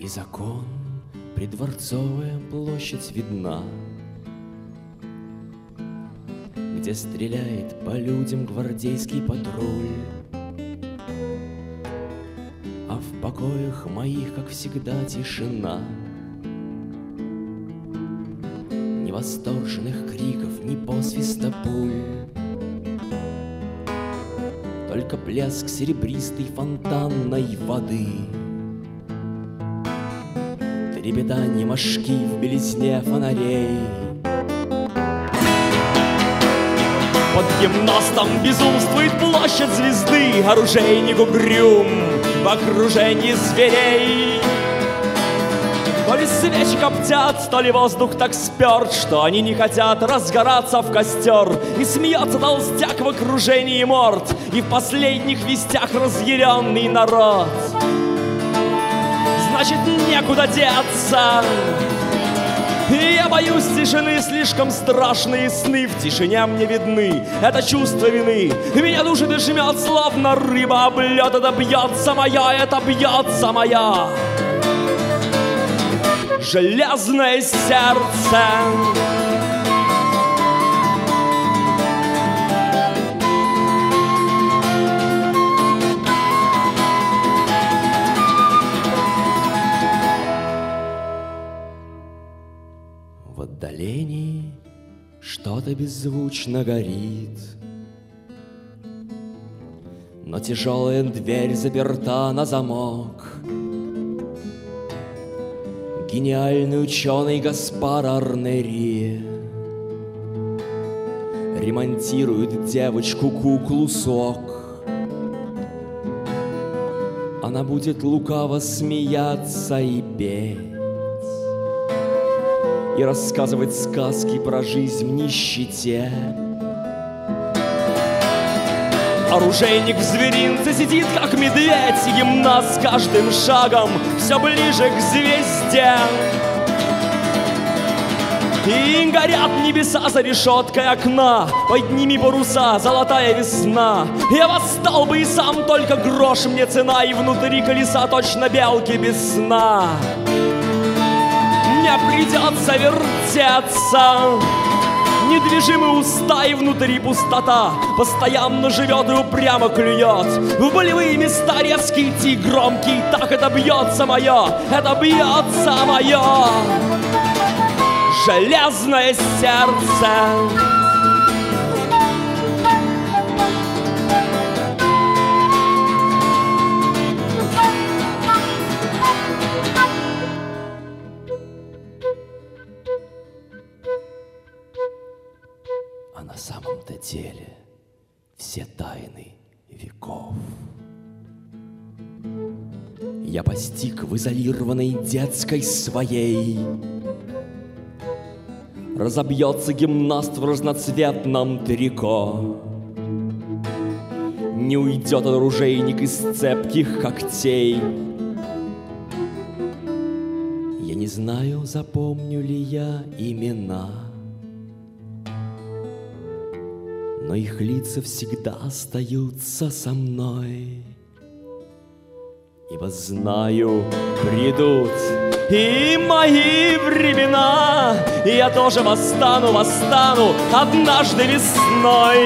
Через окон придворцовая площадь видна, где стреляет по людям гвардейский патруль. А в покоях моих, как всегда, тишина. Ни восторженных криков, ни посвиста пуль, только плеск серебристой фонтанной воды, трепетанье мошки в белизне фонарей. Под гимнастом безумствует площадь звезды, оружейник угрюм в окружении зверей. То ли свечи коптят, то ли воздух так сперт, что они не хотят разгораться в костер. И смеется толстяк в окружении морд, и в последних вестях разъяренный народ. Значит, некуда деться. И я боюсь тишины, слишком страшные сны в тишине мне видны. Это чувство вины меня душит и жмет, словно рыба об лед. Это бьется моя, это бьется моя железное сердце. В отдалении что-то беззвучно горит, но тяжелая дверь заперта на замок. Гениальный ученый Гаспар Арнери ремонтирует девочку-куклу Сок. Она будет лукаво смеяться и петь, и рассказывать сказки про жизнь в нищете. Оружейник в зверинце сидит, как медведь, и гимнаст с каждым шагом все ближе к звезде. И горят небеса за решеткой окна, подними паруса, золотая весна. Я восстал бы и сам, только грош мне цена, и внутри колеса точно белки без сна. Мне придется вертеться, недвижимые уста и внутри пустота. Постоянно живет и упрямо клюет в болевые места резкий тик громкий. Так это бьется мое железное сердце. А на самом-то деле все тайны веков я постиг в изолированной детской своей. Разобьется гимнаст в разноцветном трико, не уйдет оружейник из цепких когтей. Я не знаю, запомню ли я имена, но их лица всегда остаются со мной. Ибо знаю, придут и мои времена, и я тоже восстану однажды весной.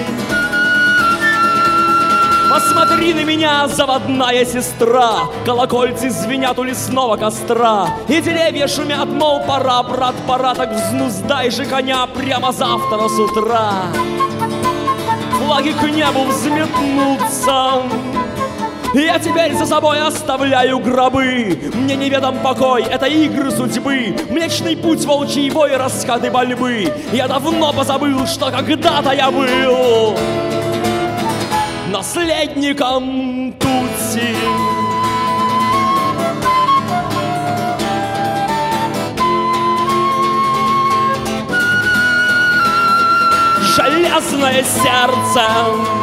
Посмотри на меня, заводная сестра, колокольцы звенят у лесного костра, и деревья шумят, мол, пора, брат, пора, так взнуздай же коня прямо завтра с утра. Флаги к небу взметнутся, я теперь за собой оставляю гробы. Мне неведом покой, это игры судьбы, Млечный путь, волчий вой, раскаты борьбы. Я давно позабыл, что когда-то я был наследником Тутси. Железное сердце.